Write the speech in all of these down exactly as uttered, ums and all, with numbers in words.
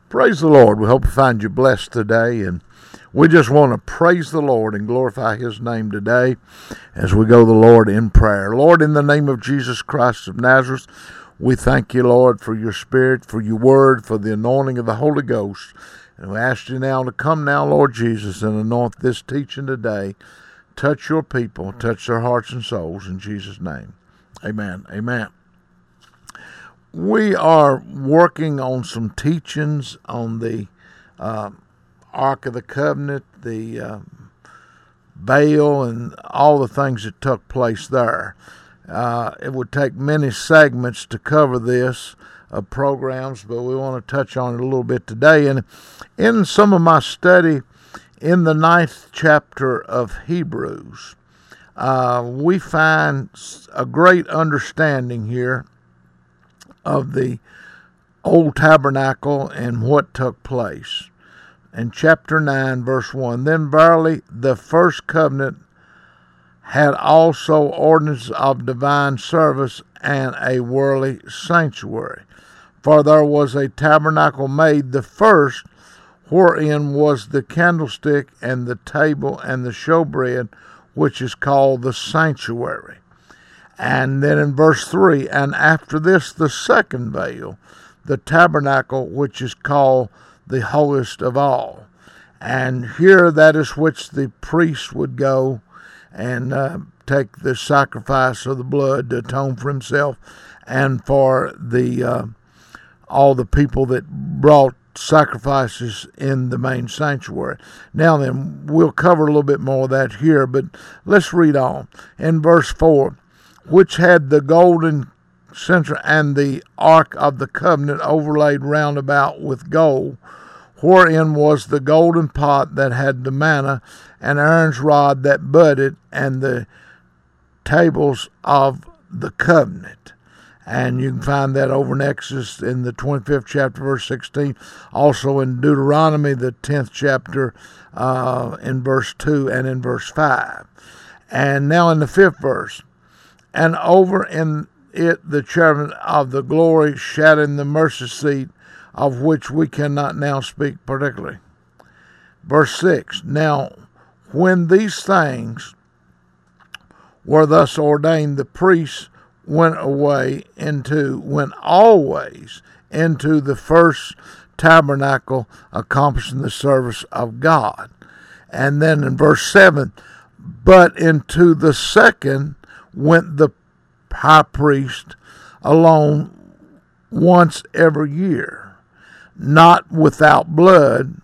Praise the Lord. We hope you find you blessed today, and we just want to praise the Lord and glorify His name today as we go to the Lord in prayer. Lord, in the name of Jesus Christ of Nazareth, we thank you, Lord, for your Spirit, for your word, for the anointing of the Holy Ghost. And we ask you now to come now, Lord Jesus, and anoint this teaching today. Touch your people, touch their hearts and souls in Jesus' name. Amen. Amen. We are working on some teachings on the uh, Ark of the Covenant, the uh, veil, and all the things that took place there. Uh, it would take many segments to cover this uh, programs, but we want to touch on it a little bit today. And in some of my study in the ninth chapter of Hebrews, uh, we find a great understanding here of the old tabernacle and what took place. In chapter nine, verse one, then verily the first covenant had also ordinances of divine service and a worldly sanctuary. For there was a tabernacle made, the first, wherein was the candlestick and the table and the showbread, which is called the sanctuary. And then in verse three, and after this the second veil, the tabernacle, which is called the holiest of all. And here that is which the priest would go and uh, take the sacrifice of the blood to atone for himself and for the uh, all the people that brought sacrifices in the main sanctuary. Now then, we'll cover a little bit more of that here, but let's read on. In verse four, which had the golden censer and the ark of the covenant overlaid round about with gold, wherein was the golden pot that had the manna, and Aaron's rod that budded, and the tables of the covenant. And you can find that over in Exodus in the twenty-fifth chapter, verse sixteen. Also in Deuteronomy, the tenth chapter, uh, in verse two and in verse five. And now in the fifth verse, and over in it the cherubim of the glory shadowing the mercy seat, of which we cannot now speak particularly. Verse six, now when these things were thus ordained, the priests went away into, went always into the first tabernacle, accomplishing the service of God. And then in verse seven, but into the second went the high priest alone once every year, not without blood,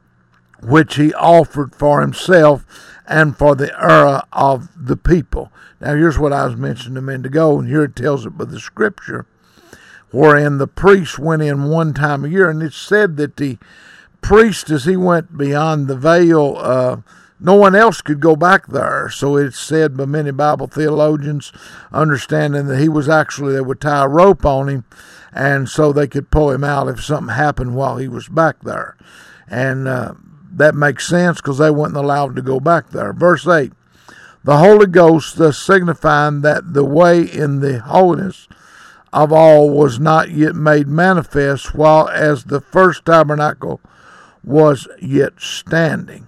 which he offered for himself and for the error of the people. Now here's what I was mentioning a minute ago, and here it tells it by the scripture, wherein the priest went in one time a year, and it said that the priest, as he went beyond the veil, uh, no one else could go back there. So it's said by many Bible theologians, understanding that he was actually, they would tie a rope on him, and so they could pull him out if something happened while he was back there. And uh, that makes sense because they weren't allowed to go back there. Verse eight, the Holy Ghost thus signifying that the way in the holiness of all was not yet made manifest, while as the first tabernacle was yet standing,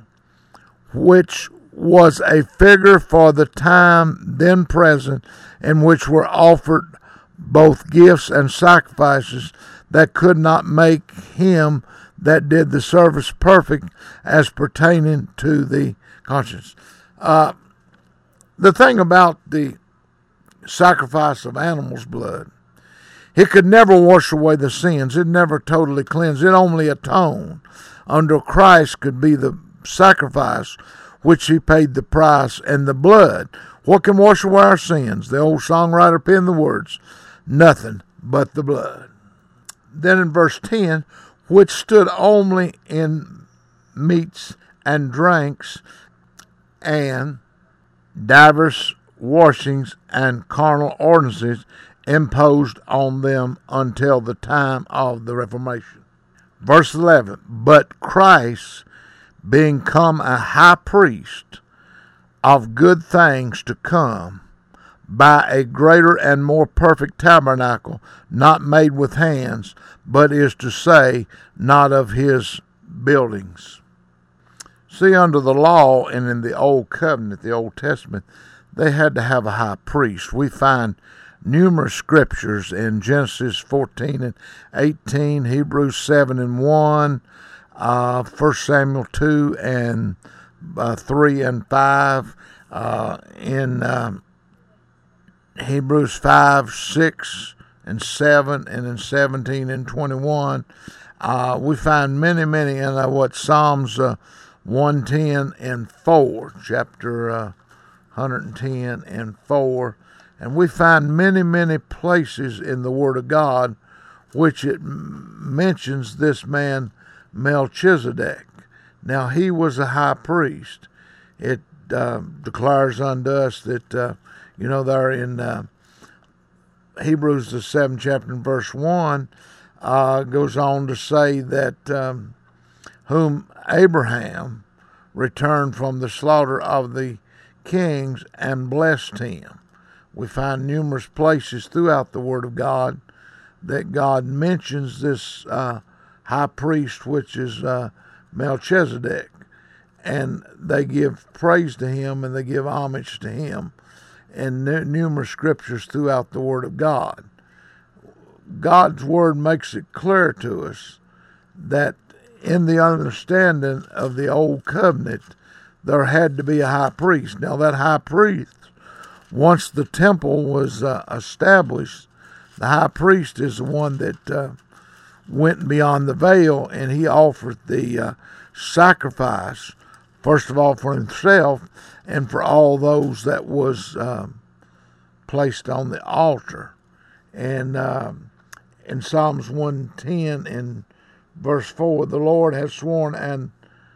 which was a figure for the time then present, in which were offered both gifts and sacrifices that could not make him that did the service perfect as pertaining to the conscience. Uh, the thing about the sacrifice of animals' blood, it could never wash away the sins. It never totally cleansed. It only atoned. Under Christ could be the sacrifice which he paid the price, and the blood. What can wash away our sins? The old songwriter penned the words, nothing but the blood. Then in verse ten, which stood only in meats and drinks and divers washings and carnal ordinances imposed on them until the time of the Reformation. Verse eleven, but Christ, being come a high priest of good things to come, by a greater and more perfect tabernacle, not made with hands, but is to say, not of his buildings. See, under the law and in the Old Covenant, the Old Testament, they had to have a high priest. We find numerous scriptures in Genesis fourteen and eighteen, Hebrews seven and one, uh, First Samuel two and uh, three and five, uh, in uh, Hebrews five, six, and seven, and in seventeen and twenty-one. Uh, we find many, many in uh, what Psalms uh, one ten and four, chapter uh, one ten and four. And we find many, many places in the Word of God which it m- mentions this man Melchizedek. Now, he was a high priest. It uh, declares unto us that, uh, you know, there in uh, Hebrews, the seventh chapter and verse one, uh, goes on to say that um, whom Abraham returned from the slaughter of the kings and blessed him. We find numerous places throughout the Word of God that God mentions this uh, high priest, which is uh, Melchizedek, and they give praise to him and they give homage to him in n- numerous scriptures throughout the Word of God. God's Word makes it clear to us that in the understanding of the Old Covenant, there had to be a high priest. Now, that high priest, once the temple was uh, established, the high priest is the one that uh, went beyond the veil, and he offered the uh, sacrifice, first of all for himself and for all those that was um, placed on the altar. And uh, in Psalms one ten and verse four, the Lord has sworn and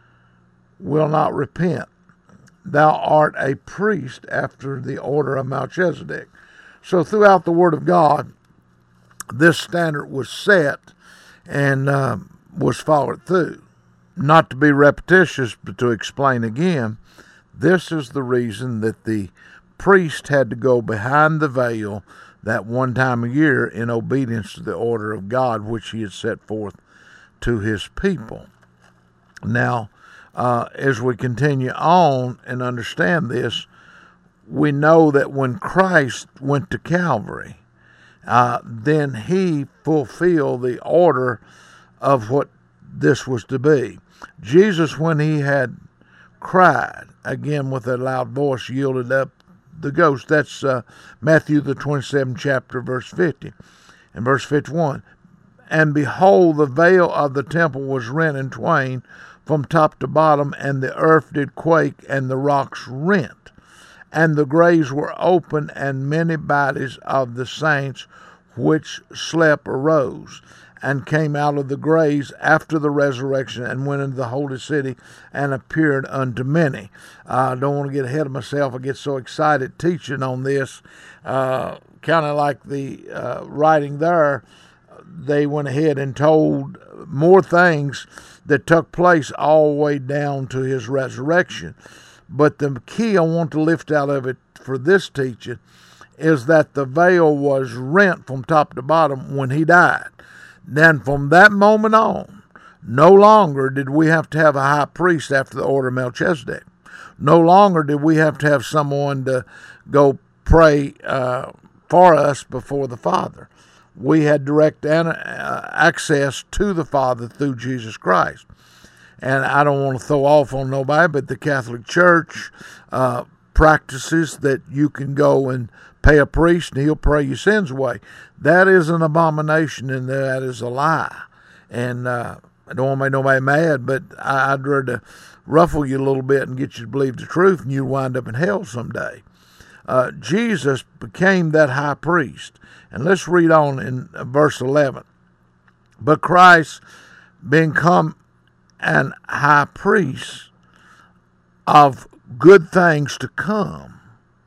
will not repent. Thou art a priest after the order of Melchizedek. So throughout the Word of God, this standard was set and uh, was followed through. Not to be repetitious, but to explain again, this is the reason that the priest had to go behind the veil that one time a year in obedience to the order of God, which he had set forth to his people. Now, uh, as we continue on and understand this, we know that when Christ went to Calvary, uh, then he fulfilled the order of what this was to be. Jesus, when he had cried, again with a loud voice, yielded up the ghost. That's uh, Matthew the twenty-seventh chapter, verse fifty. And verse fifty-one, and behold, the veil of the temple was rent in twain from top to bottom, and the earth did quake, and the rocks rent, and the graves were opened, and many bodies of the saints which slept arose, and came out of the graves after the resurrection, and went into the holy city, and appeared unto many. Uh, I don't want to get ahead of myself. I get so excited teaching on this. Uh, kind of like the uh, writing there, they went ahead and told more things that took place all the way down to his resurrection. But the key I want to lift out of it for this teaching is that the veil was rent from top to bottom when he died. Then from that moment on, no longer did we have to have a high priest after the order of Melchizedek. No longer did we have to have someone to go pray uh, for us before the Father. We had direct an- uh, access to the Father through Jesus Christ. And I don't want to throw off on nobody, but the Catholic Church uh, practices that you can go and pay a priest and he'll pray your sins away. That is an abomination and that is a lie. And uh, I don't want to make nobody mad, but I'd rather ruffle you a little bit and get you to believe the truth, and you'd wind up in hell someday. Uh, Jesus became that high priest. And let's read on in verse eleven. But Christ, being come an high priest of good things to come,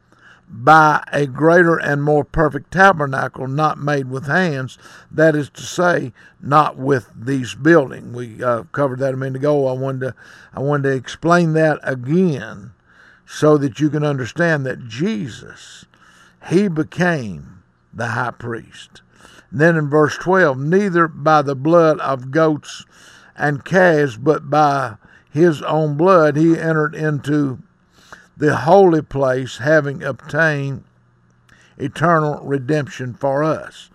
by a greater and more perfect tabernacle, not made with hands, that is to say, not with these buildings. We uh, covered that a minute ago. I wanted to, I wanted to explain that again so that you can understand that Jesus he became the high priest. And then in verse twelve, neither by the blood of goats and calves, but by his own blood he entered into the holy place, having obtained eternal redemption for us.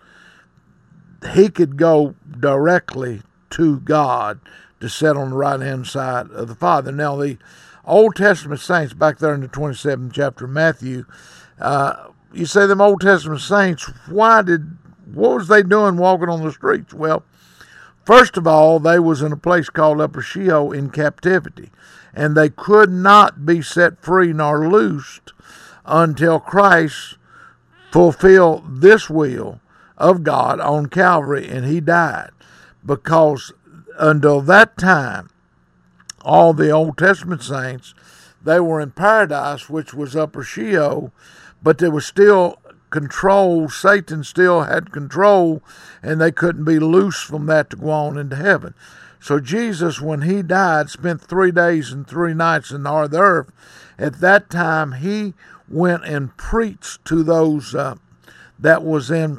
He could go directly to God to sit on the right-hand side of the Father. Now, the Old Testament saints, back there in the twenty-seventh chapter of Matthew, uh, you say them Old Testament saints, why did, what was they doing walking on the streets? Well, first of all, they was in a place called Upper Sheol in captivity, and they could not be set free nor loosed until Christ fulfilled this will of God on Calvary, and he died. Because until that time, all the Old Testament saints, they were in paradise, which was Upper Sheol, but there was still control. Satan still had control, and they couldn't be loose from that to go on into heaven. So Jesus, when he died, spent three days and three nights in the heart of the earth. At that time, he went and preached to those uh, that was in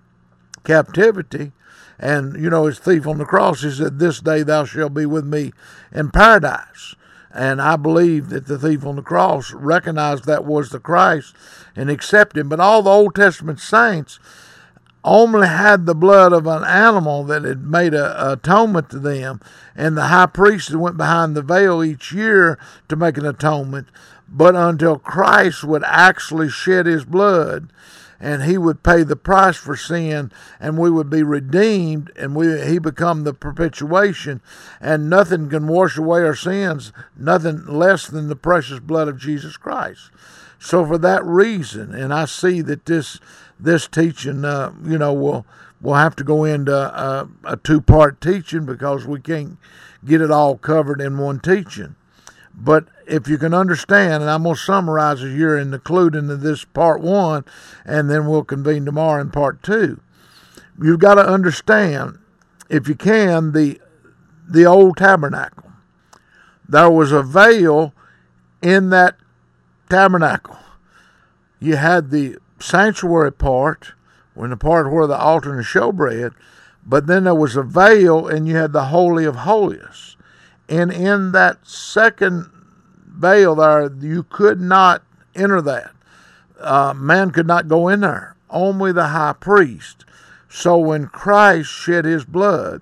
captivity. And, you know, his thief on the cross, he said, this day thou shalt be with me in paradise. And I believe that the thief on the cross recognized that was the Christ and accepted him. But all the Old Testament saints only had the blood of an animal that had made a, a atonement to them. And the high priest went behind the veil each year to make an atonement. But until Christ would actually shed his blood, and he would pay the price for sin, and we would be redeemed, and we he become the perpetuation, and nothing can wash away our sins, nothing less than the precious blood of Jesus Christ. So for that reason, and I see that this this teaching, uh, you know, will we'll have to go into a, a two-part teaching because we can't get it all covered in one teaching. But if you can understand, and I'm going to summarize as you're including this part one, and then we'll convene tomorrow in part two. You've got to understand, if you can, the the old tabernacle. There was a veil in that tabernacle. You had the sanctuary part, when the part where the altar and the showbread, but then there was a veil, and you had the Holy of Holies. And in that second veil there, you could not enter that. Uh, man could not go in there. Only the high priest. So when Christ shed his blood,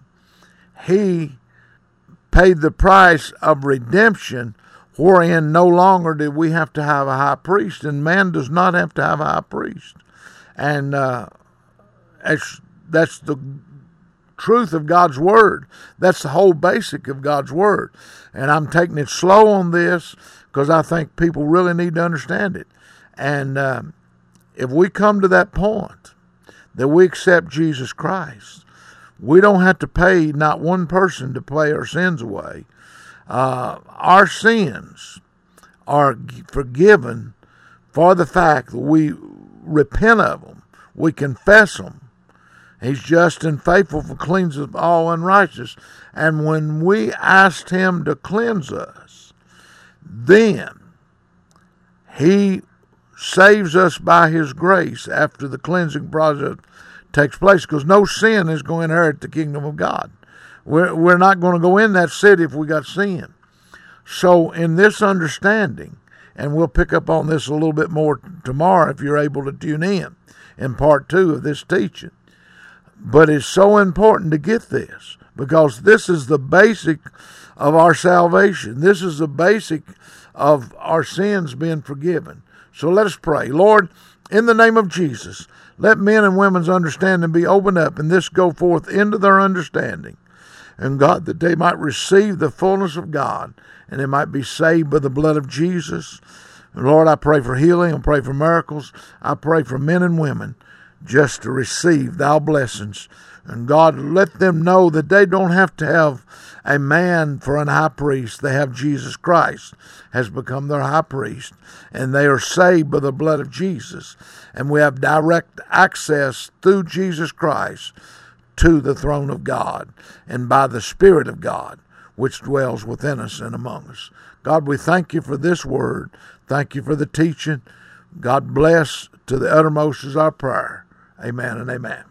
he paid the price of redemption, wherein no longer did we have to have a high priest. And man does not have to have a high priest. And uh, that's, that's the truth of God's word. That's the whole basic of God's word. And I'm taking it slow on this because I think people really need to understand it. And uh, if we come to that point that we accept Jesus Christ, we don't have to pay not one person to pay our sins away. Uh, our sins are forgiven for the fact that we repent of them, we confess them. He's just and faithful for cleanse us of all unrighteousness. And when we asked him to cleanse us, then he saves us by his grace after the cleansing process takes place, because no sin is going to inherit the kingdom of God. We're, we're not going to go in that city if we got sin. So in this understanding, and we'll pick up on this a little bit more tomorrow if you're able to tune in in part two of this teaching. But it's so important to get this, because this is the basic of our salvation. This is the basic of our sins being forgiven. So let us pray. Lord, in the name of Jesus, let men and women's understanding be opened up, and this go forth into their understanding. And God, that they might receive the fullness of God, and they might be saved by the blood of Jesus. And Lord, I pray for healing. I pray for miracles. I pray for men and women just to receive thy blessings. And God, let them know that they don't have to have a man for an high priest. They have Jesus Christ has become their high priest, and they are saved by the blood of Jesus. And we have direct access through Jesus Christ to the throne of God, and by the Spirit of God, which dwells within us and among us. God, we thank you for this word. Thank you for the teaching. God bless to the uttermost is our prayer. Amen and amen.